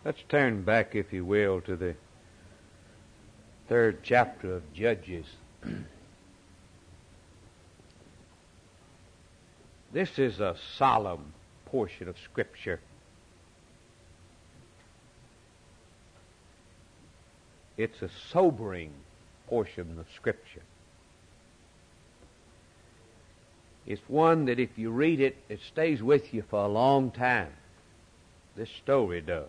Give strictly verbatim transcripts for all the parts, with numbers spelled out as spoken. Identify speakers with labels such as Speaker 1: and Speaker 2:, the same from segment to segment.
Speaker 1: Let's turn back, if you will, to the third chapter of Judges. This is a solemn portion of Scripture. It's a sobering portion of Scripture. It's one that if you read it, it stays with you for a long time. This story does.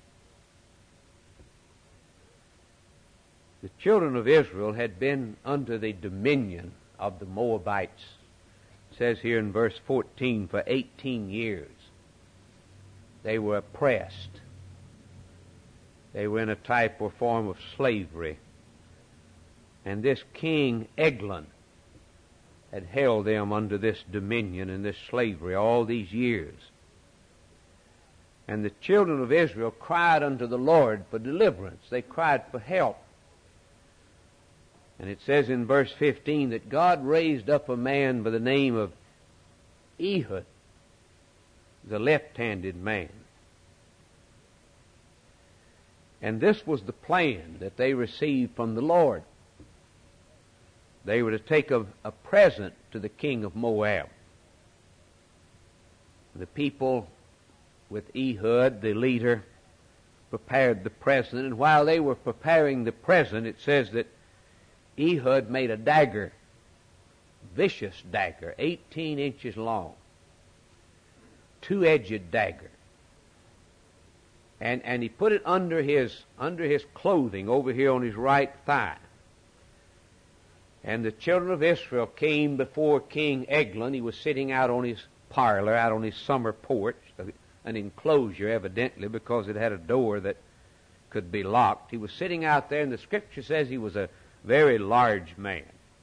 Speaker 1: The children of Israel had been under the dominion of the Moabites. It says here in verse fourteen, for eighteen years. They were oppressed. They were in a type or form of slavery. And this king Eglon had held them under this dominion and this slavery all these years. And the children of Israel cried unto the Lord for deliverance. They cried for help. And it says in verse fifteen that God raised up a man by the name of Ehud, the left-handed man. And this was the plan that they received from the Lord. They were to take a, a present to the king of Moab. The people with Ehud, the leader, prepared the present. And while they were preparing the present, it says that Ehud made a dagger, vicious dagger, eighteen inches long, two-edged dagger. And, and he put it under his, under his clothing over here on his right thigh. And the children of Israel came before King Eglon. He was sitting out on his parlor, out on his summer porch, an enclosure evidently because it had a door that could be locked. He was sitting out there, and the Scripture says he was a very large man.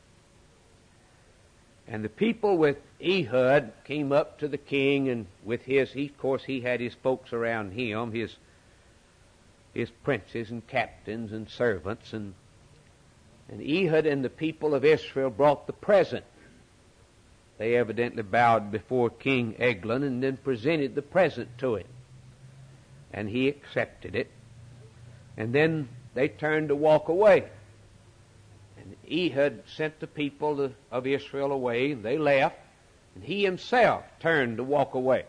Speaker 1: And the people with Ehud came up to the king, and with his, he, of course, he had his folks around him, his, his princes and captains and servants, and, and Ehud and the people of Israel brought the present. They evidently bowed before King Eglon and then presented the present to him. And he accepted it. And then they turned to walk away. And Ehud sent the people of Israel away, and they left, and he himself turned to walk away.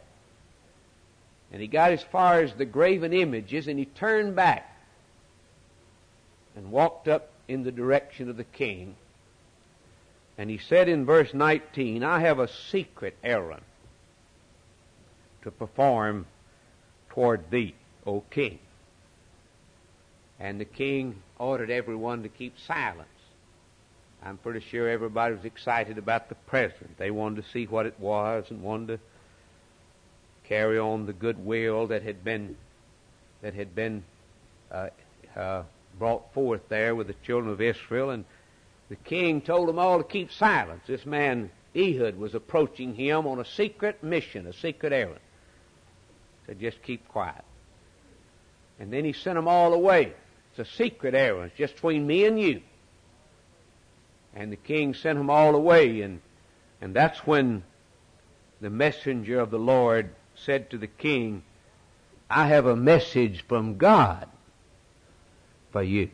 Speaker 1: And he got as far as the graven images, and he turned back and walked up in the direction of the king. And he said in verse nineteen, I have a secret errand to perform toward thee, O king. And the king ordered everyone to keep silence. I'm pretty sure everybody was excited about the present. They wanted to see what it was and wanted to carry on the goodwill that had been that had been uh, uh, brought forth there with the children of Israel. And the king told them all to keep silence. This man Ehud was approaching him on a secret mission, a secret errand. He said, just keep quiet. And then he sent them all away. It's a secret errand. It's just between me and you. And the king sent them all away. And, and that's when the messenger of the Lord said to the king, I have a message from God for you.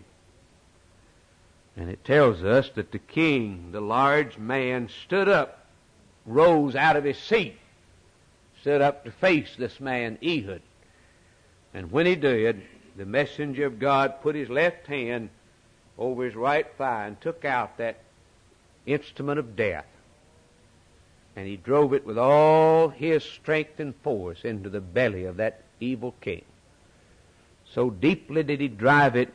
Speaker 1: And it tells us that the king, the large man, stood up, rose out of his seat, stood up to face this man Ehud. And when he did, the messenger of God put his left hand over his right thigh and took out that instrument of death. And he drove it with all his strength and force into the belly of that evil king. So deeply did he drive it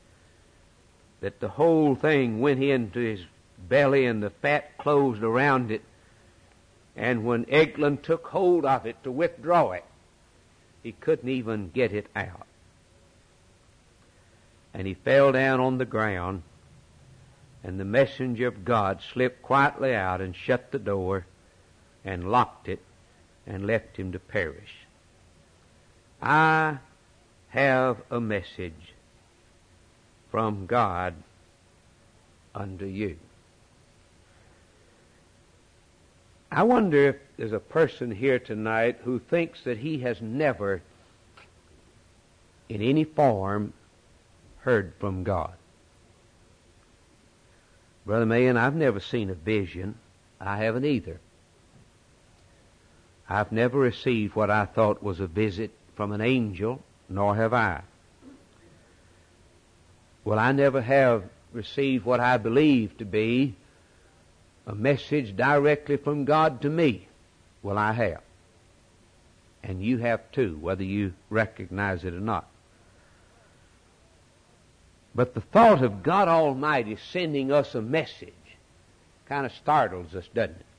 Speaker 1: that the whole thing went into his belly and the fat closed around it. And when Eglon took hold of it to withdraw it, he couldn't even get it out. And he fell down on the ground, and the messenger of God slipped quietly out and shut the door and locked it and left him to perish. I have a message from God unto you. I wonder if there's a person here tonight who thinks that he has never in any form heard from God. Brother Mayan, I've never seen a vision. I haven't either. I've never received what I thought was a visit from an angel, nor have I. Well, I never have received what I believe to be a message directly from God to me. Well, I have. And you have too, whether you recognize it or not. But the thought of God Almighty sending us a message kind of startles us, doesn't it?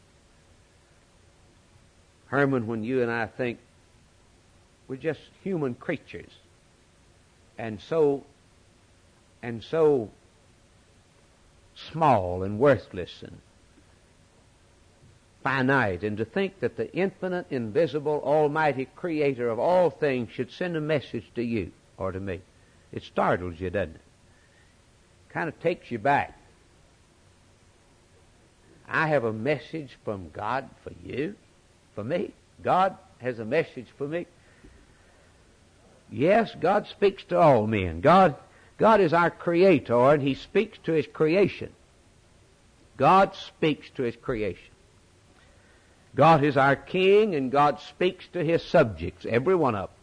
Speaker 1: Herman, when you and I think we're just human creatures, and so and so small and worthless and finite, and to think that the infinite, invisible, almighty creator of all things should send a message to you or to me. It startles you, doesn't it? Kind of takes you back. I have a message from God for you, for me. God has a message for me. Yes, God speaks to all men. God, God is our creator, and He speaks to His creation. God speaks to His creation. God is our king, and God speaks to His subjects, every one of them.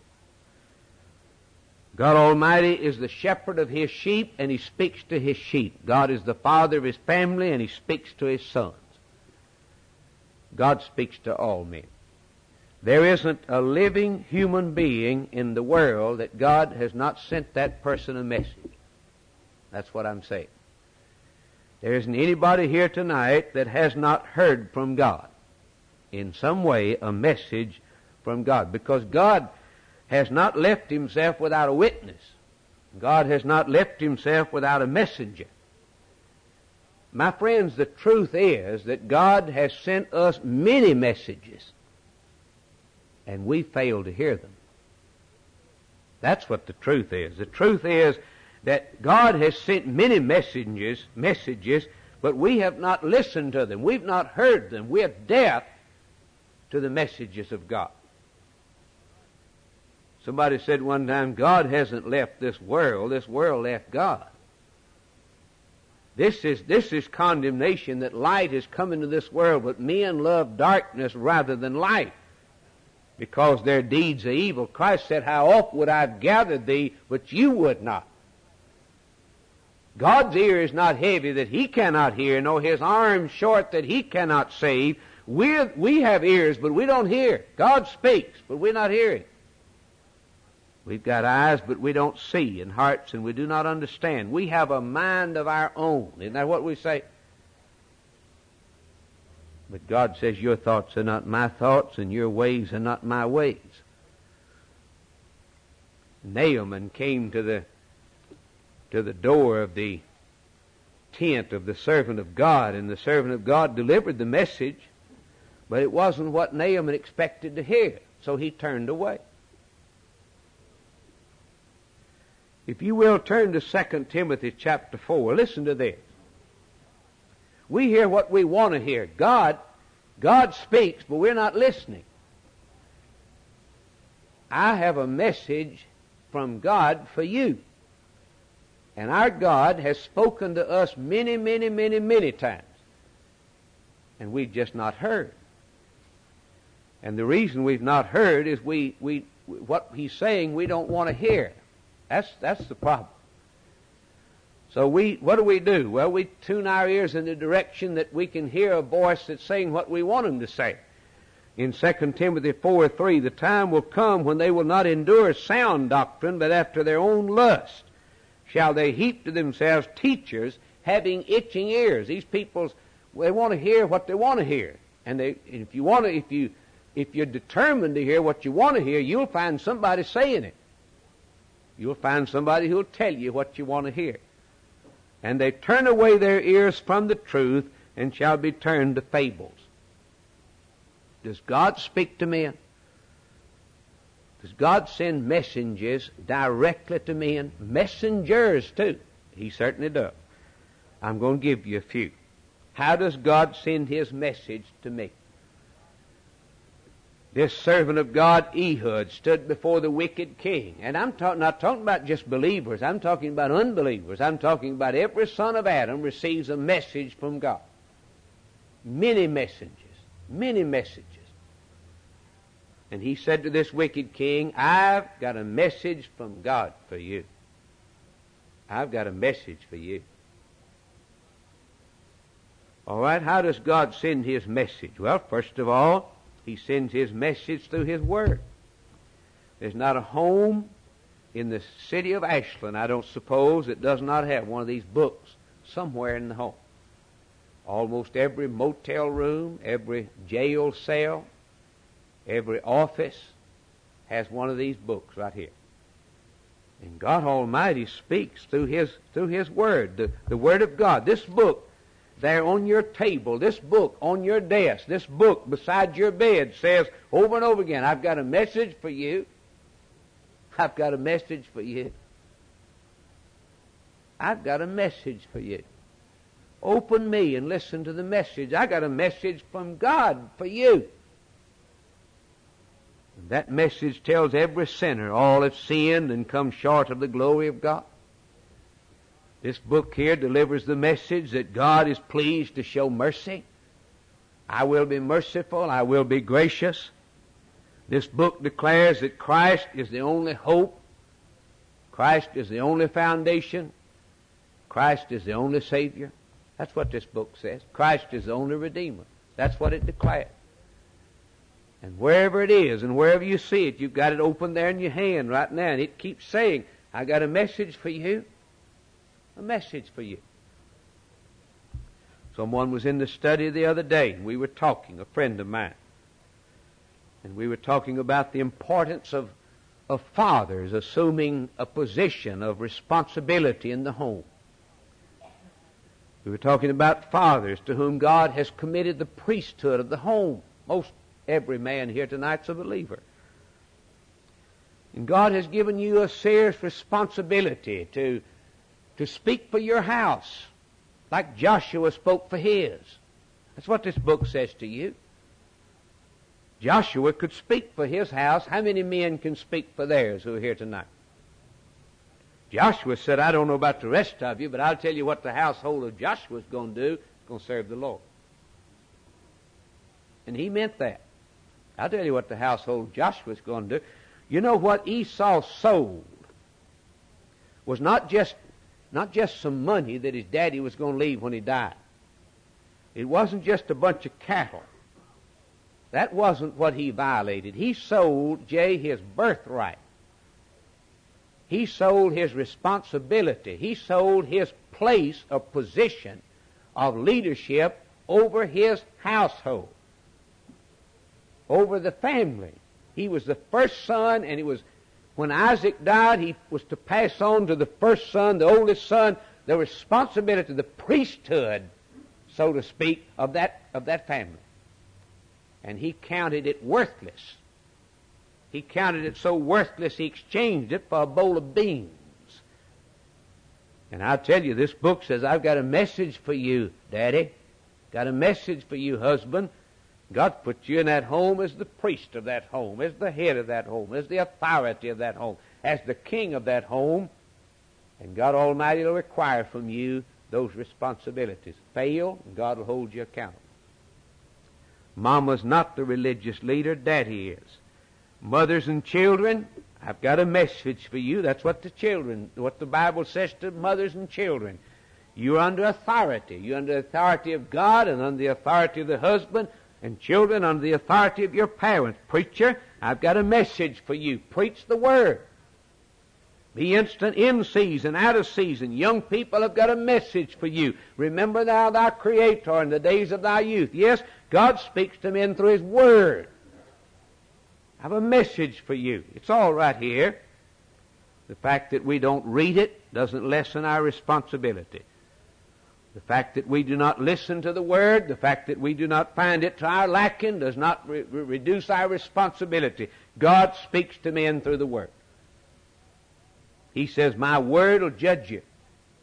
Speaker 1: God Almighty is the shepherd of His sheep, and He speaks to His sheep. God is the father of His family, and He speaks to His sons. God speaks to all men. There isn't a living human being in the world that God has not sent that person a message. That's what I'm saying. There isn't anybody here tonight that has not heard from God in some way, a message from God, because God has not left Himself without a witness. God has not left Himself without a messenger. My friends, the truth is that God has sent us many messages, and we fail to hear them. That's what the truth is. The truth is that God has sent many messages, messages, but we have not listened to them. We've not heard them. We are deaf to the messages of God. Somebody said one time, God hasn't left this world. This world left God. This is, this is condemnation, that light has come into this world, but men love darkness rather than light, because their deeds are evil. Christ said, how oft would I have gathered thee, but you would not. God's ear is not heavy that He cannot hear, nor His arm short that He cannot save. We're, we have ears, but we don't hear. God speaks, but we're not hearing. We've got eyes, but we don't see, and hearts, and we do not understand. We have a mind of our own. Isn't that what we say? But God says, your thoughts are not my thoughts, and your ways are not my ways. Naaman came to the to the door of the tent of the servant of God, and the servant of God delivered the message, but it wasn't what Naaman expected to hear, so he turned away. If you will, turn to Second Timothy chapter four. Listen to this. We hear what we want to hear. God, God speaks, but we're not listening. I have a message from God for you. And our God has spoken to us many, many, many, many times. And we've just not heard. And the reason we've not heard is we, we, what He's saying we don't want to hear. That's, that's the problem. So we, what do we do? Well, we tune our ears in the direction that we can hear a voice that's saying what we want Him to say. In Second Timothy four three, the time will come when they will not endure sound doctrine, but after their own lust shall they heap to themselves teachers having itching ears. These people, they want to hear what they want to hear. And they, if you want to, if you, if you're determined to hear what you want to hear, you'll find somebody saying it. You'll find somebody who'll tell you what you want to hear. And they turn away their ears from the truth and shall be turned to fables. Does God speak to men? Does God send messengers directly to men? Messengers too. He certainly does. I'm going to give you a few. How does God send His message to me? this servant of God, Ehud, stood before the wicked king. And I'm talk- not talking about just believers. I'm talking about unbelievers. I'm talking about every son of Adam receives a message from God. Many messages. Many messages. And he said to this wicked king, I've got a message from God for you. I've got a message for you. All right, how does God send His message? Well, first of all, He sends His message through His Word. There's not a home in the city of Ashland, I don't suppose, that does not have one of these books somewhere in the home. Almost every motel room, every jail cell, every office has one of these books right here. And God Almighty speaks through His through His Word, the, the Word of God. This book there on your table, this book on your desk, this book beside your bed says over and over again, I've got a message for you. I've got a message for you. I've got a message for you. Open me and listen to the message. I got a message from God for you. And that message tells every sinner all have sinned and come short of the glory of God. This book here delivers the message that God is pleased to show mercy. I will be merciful. I will be gracious. This book declares that Christ is the only hope. Christ is the only foundation. Christ is the only Savior. That's what this book says. Christ is the only Redeemer. That's what it declares. And wherever it is and wherever you see it, you've got it open there in your hand right now, and it keeps saying, I got a message for you. A message for you. Someone was in the study the other day, and we were talking, a friend of mine, and we were talking about the importance of, of fathers assuming a position of responsibility in the home. We were talking about fathers to whom God has committed the priesthood of the home. Most every man here tonight's a believer. And God has given you a serious responsibility to to speak for your house, like Joshua spoke for his. That's what this book says to you. Joshua could speak for his house. How many men can speak for theirs who are here tonight? Joshua said, I don't know about the rest of you, but I'll tell you what the household of Joshua is going to do. It's going to serve the Lord. And he meant that. I'll tell you what the household of Joshua is going to do. You know what Esau sold was not just Not just some money that his daddy was going to leave when he died. It wasn't just a bunch of cattle. That wasn't what he violated. He sold, Jay, his birthright. He sold his responsibility. He sold his place of position of leadership over his household, over the family. He was the first son, and he was when Isaac died, he was to pass on to the first son, the oldest son, the responsibility, the priesthood, so to speak, of that, of that family. And he counted it worthless. He counted it so worthless he exchanged it for a bowl of beans. And I'll tell you, this book says, I've got a message for you, Daddy. Got a message for you, husband. God put you in that home as the priest of that home, as the head of that home, as the authority of that home, as the king of that home. And God Almighty will require from you those responsibilities. Fail, and God will hold you accountable. Mama's not the religious leader, Daddy is. Mothers and children, I've got a message for you. That's what the children, what the Bible says to mothers and children. You're under authority. You're under the authority of God and under the authority of the husband, and children under the authority of your parents. Preacher, I've got a message for you. Preach the Word. Be instant in season, out of season. Young people have got a message for you. Remember thou thy Creator in the days of thy youth. Yes, God speaks to men through His Word. I have a message for you. It's all right here. The fact that we don't read it doesn't lessen our responsibility. The fact that we do not listen to the Word, the fact that we do not find it to our liking does not re- re- reduce our responsibility. God speaks to men through the Word. He says, my Word will judge you.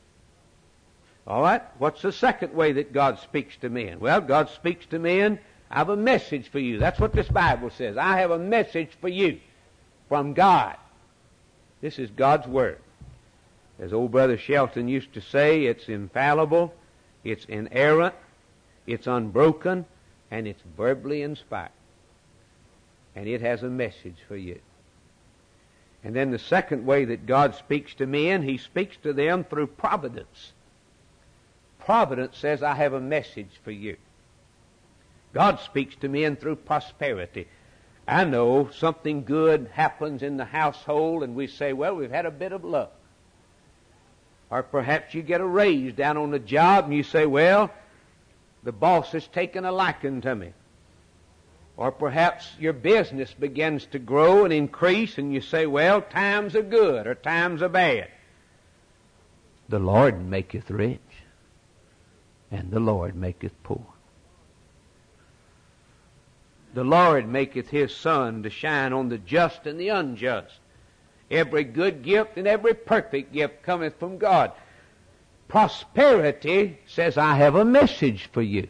Speaker 1: All right? What's the second way that God speaks to men? Well, God speaks to men I have a message for you. That's what this Bible says. I have a message for you from God. This is God's Word. As old Brother Shelton used to say, it's infallible, it's inerrant, it's unbroken, and it's verbally inspired. And it has a message for you. And then the second way that God speaks to men, He speaks to them through providence. Providence says, I have a message for you. God speaks to men through prosperity. I know something good happens in the household and we say, well, we've had a bit of luck. Or perhaps you get a raise down on the job and you say, well, the boss has taken a liking to me. Or perhaps your business begins to grow and increase and you say, well, times are good or times are bad. The Lord maketh rich, and the Lord maketh poor. The Lord maketh His sun to shine on the just and the unjust. Every good gift and every perfect gift cometh from God. Prosperity says, I have a message for you.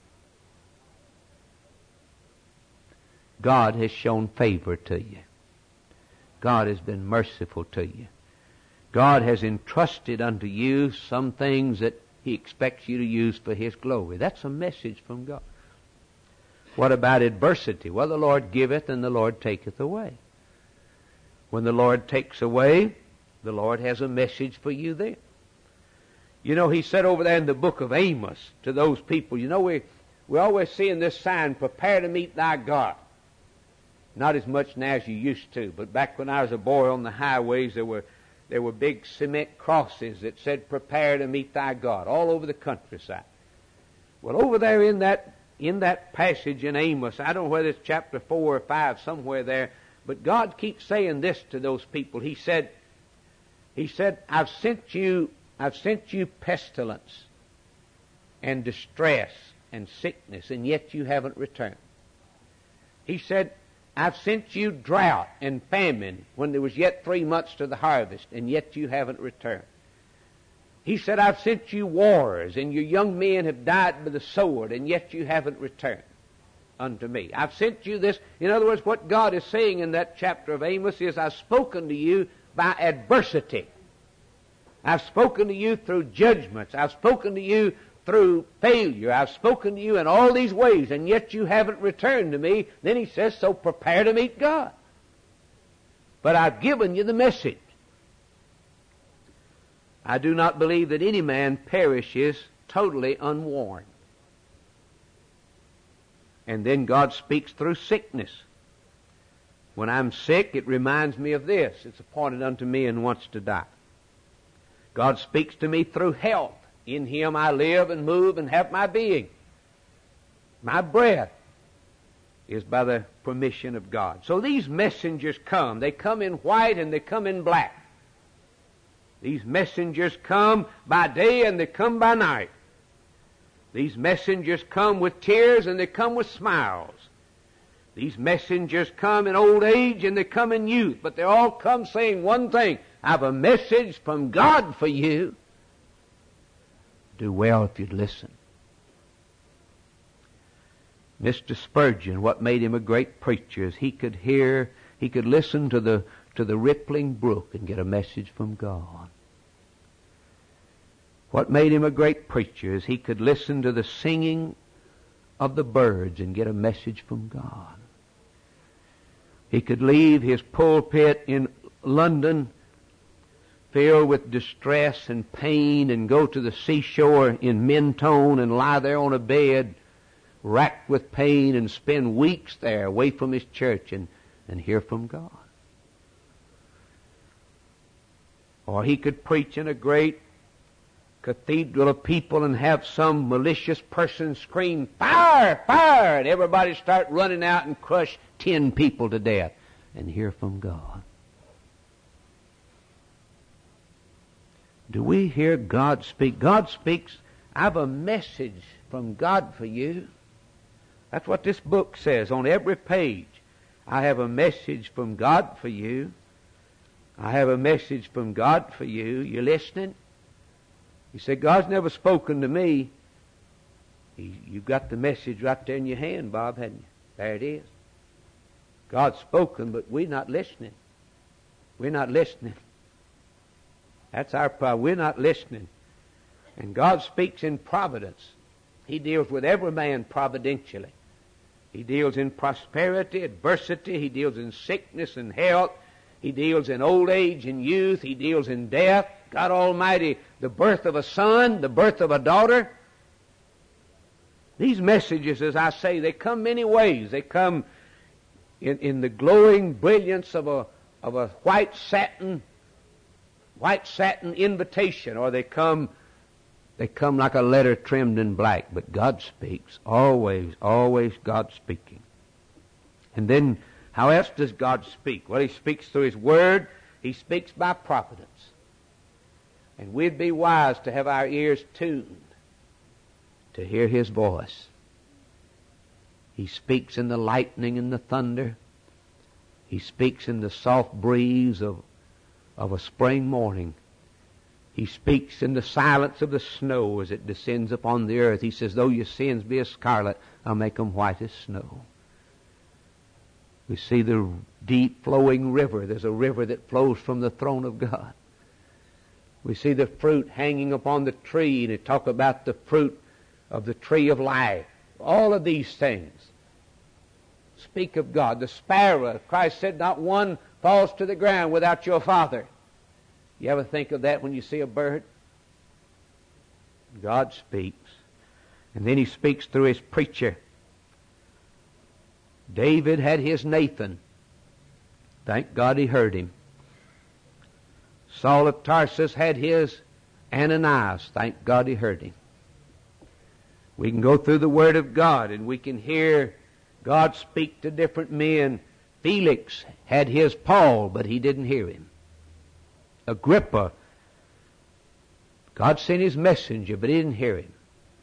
Speaker 1: God has shown favor to you. God has been merciful to you. God has entrusted unto you some things that He expects you to use for His glory. That's a message from God. What about adversity? Well, the Lord giveth and the Lord taketh away. When the Lord takes away, the Lord has a message for you then. You know, He said over there in the book of Amos to those people, you know, we, we're always seeing this sign, prepare to meet thy God. Not as much now as you used to, but back when I was a boy on the highways, there were there were big cement crosses that said, prepare to meet thy God, all over the countryside. Well, over there in that in that passage in Amos, I don't know whether it's chapter four or five, somewhere there, but God keeps saying this to those people. He said, He said, I've sent you, I've sent you pestilence and distress and sickness, and yet you haven't returned. He said, I've sent you drought and famine when there was yet three months to the harvest, and yet you haven't returned. He said, I've sent you wars, and your young men have died by the sword, and yet you haven't returned unto me. I've sent you this. In other words, what God is saying in that chapter of Amos is, I've spoken to you by adversity. I've spoken to you through judgments. I've spoken to you through failure. I've spoken to you in all these ways, and yet you haven't returned to me. Then He says, so prepare to meet God. But I've given you the message. I do not believe that any man perishes totally unwarned. And then God speaks through sickness. When I'm sick, it reminds me of this. It's appointed unto me and wants to die. God speaks to me through health. In Him I live and move and have my being. My breath is by the permission of God. So these messengers come. They come in white and they come in black. These messengers come by day and they come by night. These messengers come with tears and they come with smiles. These messengers come in old age and they come in youth. But they all come saying one thing. I have a message from God for you. Do well if you'd listen. Mister Spurgeon, what made him a great preacher is he could hear, he could listen to the to the rippling brook and get a message from God. What made him a great preacher is he could listen to the singing of the birds and get a message from God. He could leave his pulpit in London filled with distress and pain and go to the seashore in Mentone and lie there on a bed racked with pain and spend weeks there away from his church and, and hear from God. Or he could preach in a great cathedral of people and have some malicious person scream, fire, fire, and everybody start running out and crush ten people to death and hear from God. Do we hear God speak? God speaks, I have a message from God for you. That's what this book says on every page. I have a message from God for you. I have a message from God for you. You listening? You say, God's never spoken to me. He, you've got the message right there in your hand, Bob, hadn't you? There it is. God's spoken, but we're not listening. We're not listening. That's our problem. We're not listening. And God speaks in providence. He deals with every man providentially. He deals in prosperity, adversity. He deals in sickness and health. He deals in old age and youth. He deals in death. God Almighty, the birth of a son, the birth of a daughter. These messages, as I say, they come many ways. They come in, in the glowing brilliance of a of a white satin, white satin invitation, or they come they come like a letter trimmed in black. But God speaks. Always, always God speaking. And then how else does God speak? Well, He speaks through His Word. He speaks by providence. And we'd be wise to have our ears tuned to hear His voice. He speaks in the lightning and the thunder. He speaks in the soft breeze of, of a spring morning. He speaks in the silence of the snow as it descends upon the earth. He says, though your sins be as scarlet, I'll make them white as snow. We see the deep flowing river. There's a river that flows from the throne of God. We see the fruit hanging upon the tree, and they talk about the fruit of the tree of life. All of these things speak of God. The sparrow, Christ said, not one falls to the ground without your Father. You ever think of that when you see a bird? God speaks. And then He speaks through His preacher. David had his Nathan. Thank God he heard him. Saul of Tarsus had his Ananias. Thank God he heard him. We can go through the Word of God and we can hear God speak to different men. Felix had his Paul, but he didn't hear him. Agrippa, God sent his messenger, but he didn't hear him.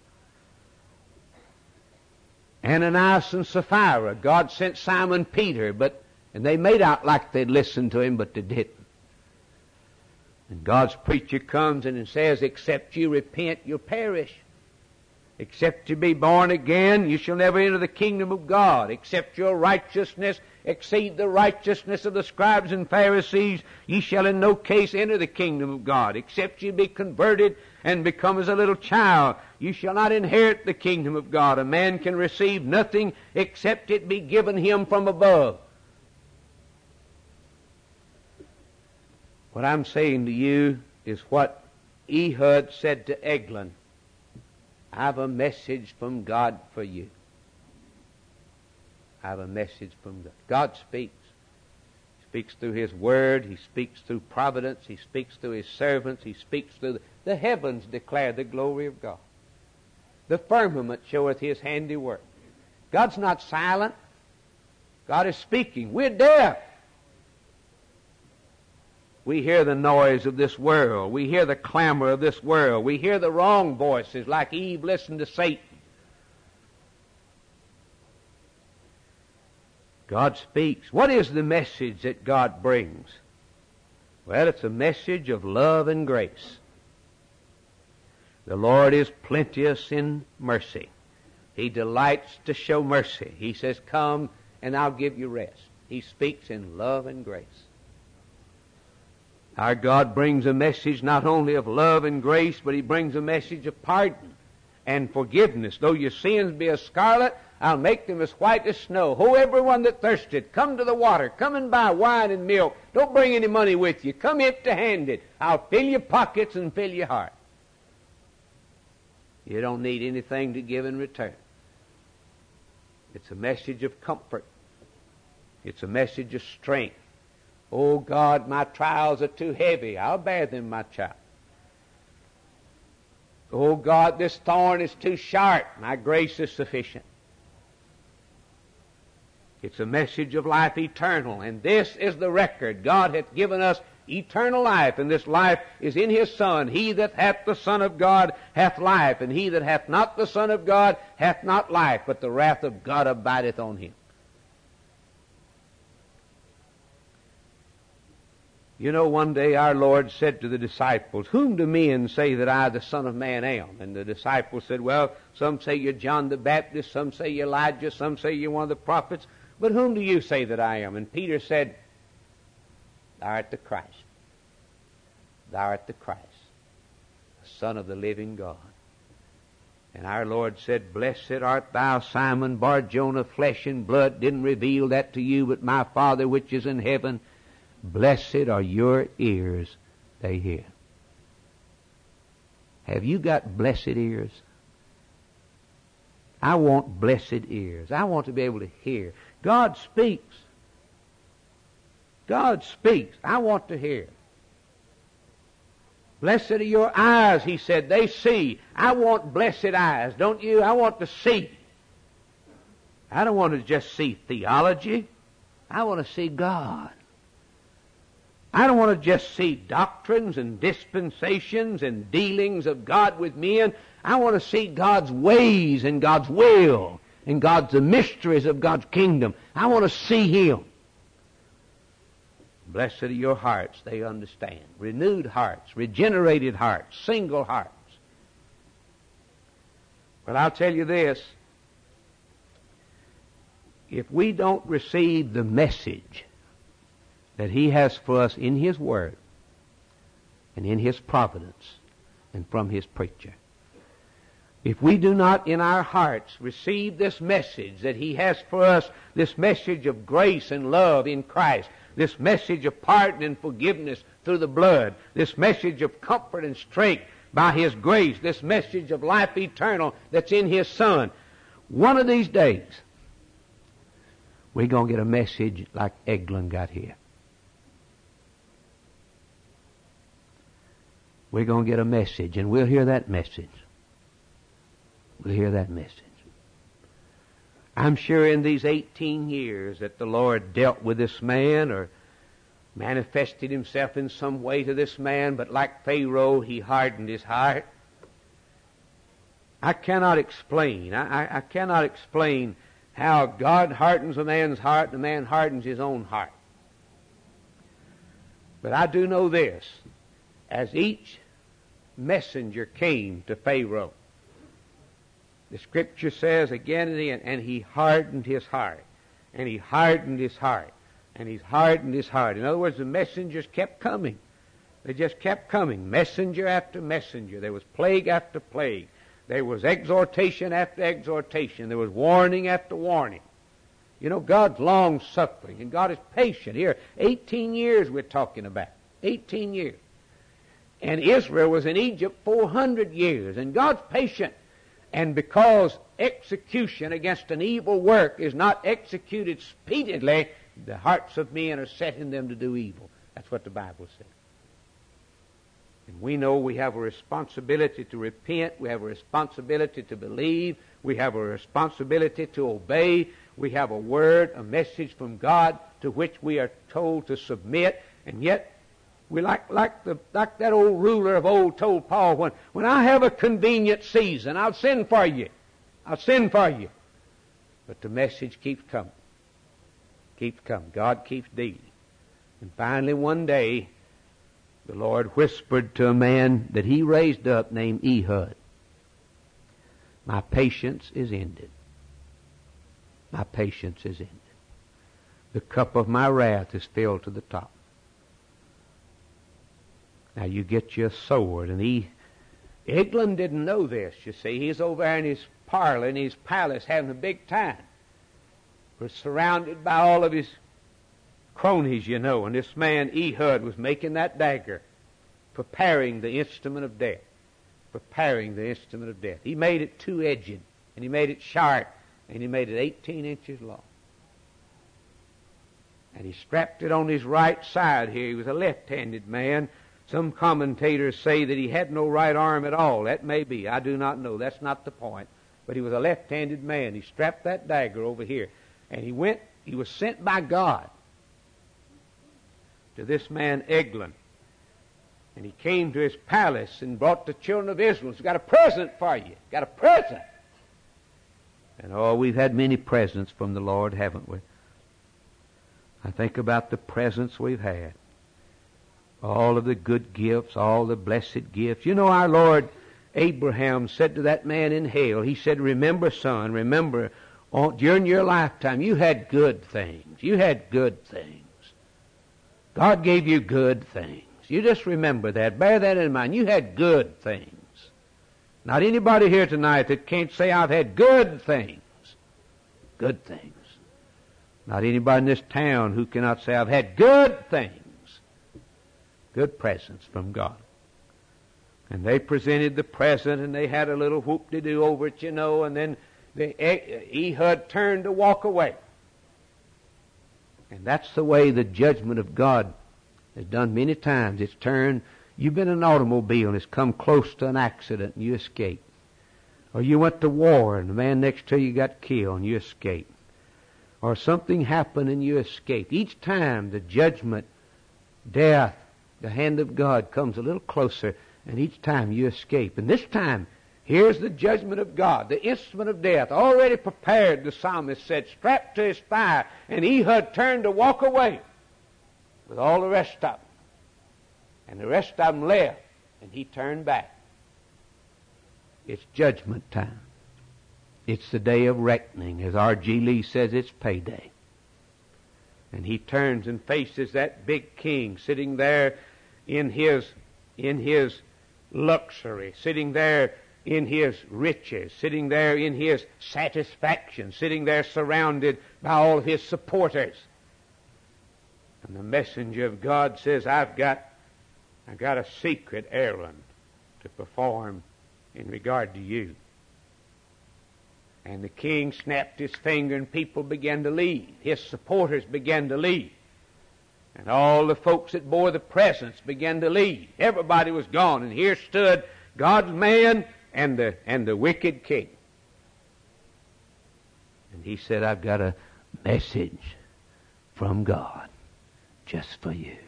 Speaker 1: Ananias and Sapphira, God sent Simon Peter, but and they made out like they'd listened to him, but they didn't. And God's preacher comes and says, except you repent, you'll perish. Except you be born again, you shall never enter the kingdom of God. Except your righteousness exceed the righteousness of the scribes and Pharisees, ye shall in no case enter the kingdom of God. Except you be converted and become as a little child, you shall not inherit the kingdom of God. A man can receive nothing except it be given him from above. What I'm saying to you is what Ehud said to Eglon. I have a message from God for you. I have a message from God. God speaks. He speaks through His Word. He speaks through providence. He speaks through His servants. He speaks through the, the heavens declare the glory of God. The firmament showeth His handiwork. God's not silent. God is speaking. We're deaf. We hear the noise of this world. We hear the clamor of this world. We hear the wrong voices like Eve listened to Satan. God speaks. What is the message that God brings? Well, it's a message of love and grace. The Lord is plenteous in mercy. He delights to show mercy. He says, come and I'll give you rest. He speaks in love and grace. Our God brings a message not only of love and grace, but He brings a message of pardon and forgiveness. Though your sins be as scarlet, I'll make them as white as snow. Ho, everyone that thirsteth, come to the water. Come and buy wine and milk. Don't bring any money with you. Come empty-handed. I'll fill your pockets and fill your heart. You don't need anything to give in return. It's a message of comfort. It's a message of strength. Oh God, my trials are too heavy. I'll bear them, my child. Oh God, this thorn is too sharp. My grace is sufficient. It's a message of life eternal, and this is the record. God hath given us eternal life, and this life is in His Son. He that hath the Son of God hath life, and he that hath not the Son of God hath not life, but the wrath of God abideth on him. You know, one day our Lord said to the disciples, "Whom do men say that I, the Son of Man, am?" And the disciples said, "Well, some say you're John the Baptist, some say you're Elijah, some say you're one of the prophets. But whom do you say that I am?" And Peter said, "Thou art the Christ. Thou art the Christ, the Son of the living God." And our Lord said, "Blessed art thou, Simon Bar-Jonah, flesh and blood didn't reveal that to you, but my Father which is in heaven. Blessed are your ears, they hear." Have you got blessed ears? I want blessed ears. I want to be able to hear. God speaks. God speaks. I want to hear. Blessed are your eyes, he said, they see. I want blessed eyes, don't you? I want to see. I don't want to just see theology. I want to see God. I don't want to just see doctrines and dispensations and dealings of God with men. I want to see God's ways and God's will and God's the mysteries of God's kingdom. I want to see Him. Blessed are your hearts, they understand. Renewed hearts, regenerated hearts, single hearts. But I'll tell you this. If we don't receive the message that He has for us in His Word and in His providence and from His preacher, if we do not in our hearts receive this message that He has for us, this message of grace and love in Christ, this message of pardon and forgiveness through the blood, this message of comfort and strength by His grace, this message of life eternal that's in His Son, one of these days we're going to get a message like Eglon got here. We're going to get a message, and we'll hear that message. We'll hear that message. I'm sure in these eighteen years that the Lord dealt with this man or manifested Himself in some way to this man, but like Pharaoh, he hardened his heart. I cannot explain. I, I, I cannot explain how God hardens a man's heart and a man hardens his own heart. But I do know this. As each messenger came to Pharaoh, the Scripture says again and again, and he hardened his heart, and he hardened his heart, and he's hardened his heart. In other words, the messengers kept coming. They just kept coming, messenger after messenger. There was plague after plague. There was exhortation after exhortation. There was warning after warning. You know, God's long-suffering, and God is patient. Here, eighteen years we're talking about. eighteen years. And Israel was in Egypt four hundred years, and God's patient. And because execution against an evil work is not executed speedily, the hearts of men are set in them to do evil. That's what the Bible says. And we know we have a responsibility to repent. We have a responsibility to believe. We have a responsibility to obey. We have a word, a message from God to which we are told to submit. And yet, we like like the like that old ruler of old told Paul, when, when I have a convenient season, I'll send for you. I'll send for you. But the message keeps coming. Keeps coming. God keeps dealing. And finally one day, the Lord whispered to a man that He raised up named Ehud, "My patience is ended. My patience is ended. The cup of my wrath is filled to the top. Now you get your sword." And he, Eglon didn't know this, you see. He's over there in his parlor, in his palace, having a big time. We're surrounded by all of his cronies, you know, and this man Ehud was making that dagger, preparing the instrument of death. Preparing the instrument of death. He made it two-edged, and he made it sharp, and he made it eighteen inches long. And he strapped it on his right side here. He was a left-handed man. Some commentators say that he had no right arm at all. That may be. I do not know. That's not the point. But he was a left-handed man. He strapped that dagger over here. And he went, he was sent by God to this man Eglon. And he came to his palace and brought the children of Israel. He's got a present for you. Got a present. And oh, we've had many presents from the Lord, haven't we? I think about the presents we've had. all of the good gifts, all the blessed gifts. You know, our Lord Abraham said to that man in hell, he said, remember, son, remember, oh, during your lifetime you had good things. You had good things. God gave you good things. You just remember that. Bear that in mind. You had good things. Not anybody here tonight that can't say, I've had good things. Good things. Not anybody in this town who cannot say, I've had good things. Good presents from God. And they presented the present, and they had a little whoop-de-doo over it, you know, and then the Ehud turned to walk away. And that's the way the judgment of God has done many times. It's turned, you've been in an automobile and it's come close to an accident and you escaped. Or you went to war and the man next to you got killed and you escaped. Or something happened and you escaped. Each time the judgment, death, the hand of God comes a little closer, and each time you escape. And this time, here's the judgment of God, the instrument of death, already prepared, the psalmist said, strapped to his thigh, and Ehud turned to walk away with all the rest of them. And the rest of them left, and he turned back. It's judgment time. It's the day of reckoning. As R G Lee says, it's payday. And he turns and faces that big king sitting there in his, in his luxury, sitting there in his riches, sitting there in his satisfaction, sitting there surrounded by all his supporters. And the messenger of God says, I've got, I've got a secret errand to perform in regard to you. And the king snapped his finger and people began to leave. His supporters began to leave. And all the folks that bore the presents began to leave. Everybody was gone. And here stood God's man and the, and the wicked king. And he said, I've got a message from God just for you.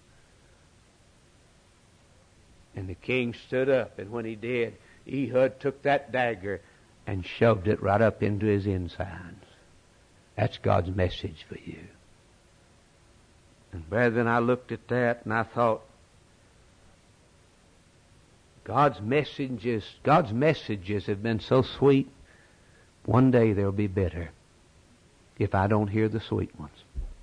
Speaker 1: And the king stood up, and when he did, Ehud took that dagger and shoved it right up into his insides. That's God's message for you. And brethren, I looked at that and I thought, God's messages, God's messages have been so sweet, one day they'll be bitter if I don't hear the sweet ones.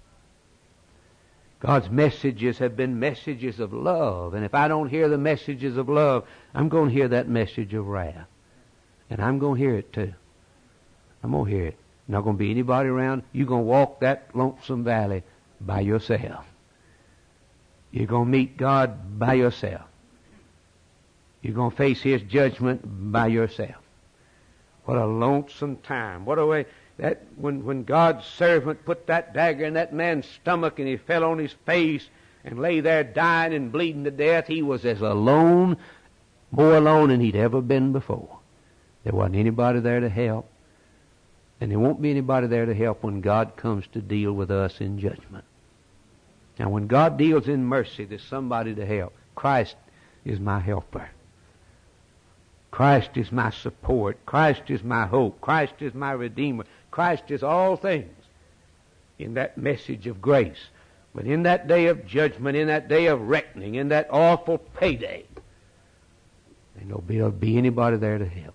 Speaker 1: God's messages have been messages of love, and if I don't hear the messages of love, I'm going to hear that message of wrath. And I'm going to hear it too. I'm going to hear it. Not going to be anybody around. You're going to walk that lonesome valley by yourself. You're going to meet God by yourself. You're going to face His judgment by yourself. What a lonesome time. What a way that when, when God's servant put that dagger in that man's stomach and he fell on his face and lay there dying and bleeding to death, he was as alone, more alone than he'd ever been before. There wasn't anybody there to help. And there won't be anybody there to help when God comes to deal with us in judgment. Now, when God deals in mercy, there's somebody to help. Christ is my helper. Christ is my support. Christ is my hope. Christ is my Redeemer. Christ is all things in that message of grace. But in that day of judgment, in that day of reckoning, in that awful payday, there'll be anybody there to help.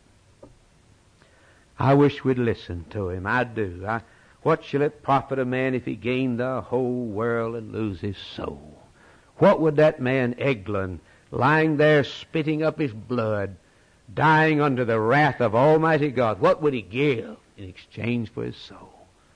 Speaker 1: I wish we'd listen to him. I do. I, what shall it profit a man if he gain the whole world and lose his soul? What would that man Eglon, lying there spitting up his blood, dying under the wrath of Almighty God, what would he give in exchange for his soul?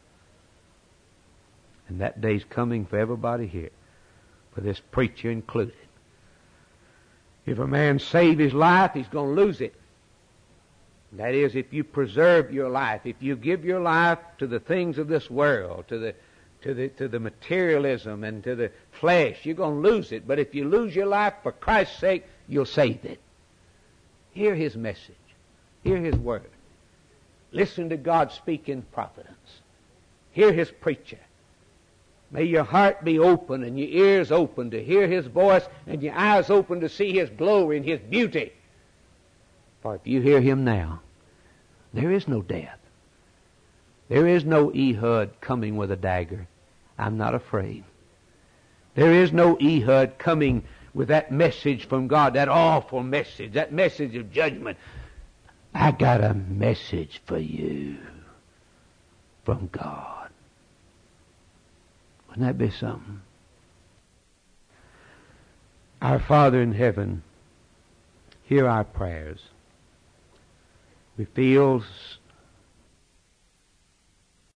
Speaker 1: And that day's coming for everybody here, for this preacher included. If a man save his life, he's going to lose it. That is, if you preserve your life, if you give your life to the things of this world, to the to the to the materialism and to the flesh, you're going to lose it. But if you lose your life for Christ's sake, you'll save it. Hear His message. Hear His word. Listen to God speak in providence. Hear His preacher. May your heart be open and your ears open to hear His voice and your eyes open to see His glory and His beauty. For if you hear Him now, there is no death. There is no Ehud coming with a dagger. I'm not afraid. There is no Ehud coming with that message from God, that awful message, that message of judgment. I got a message for you from God. Wouldn't that be something? Our Father in heaven, hear our prayers. We feel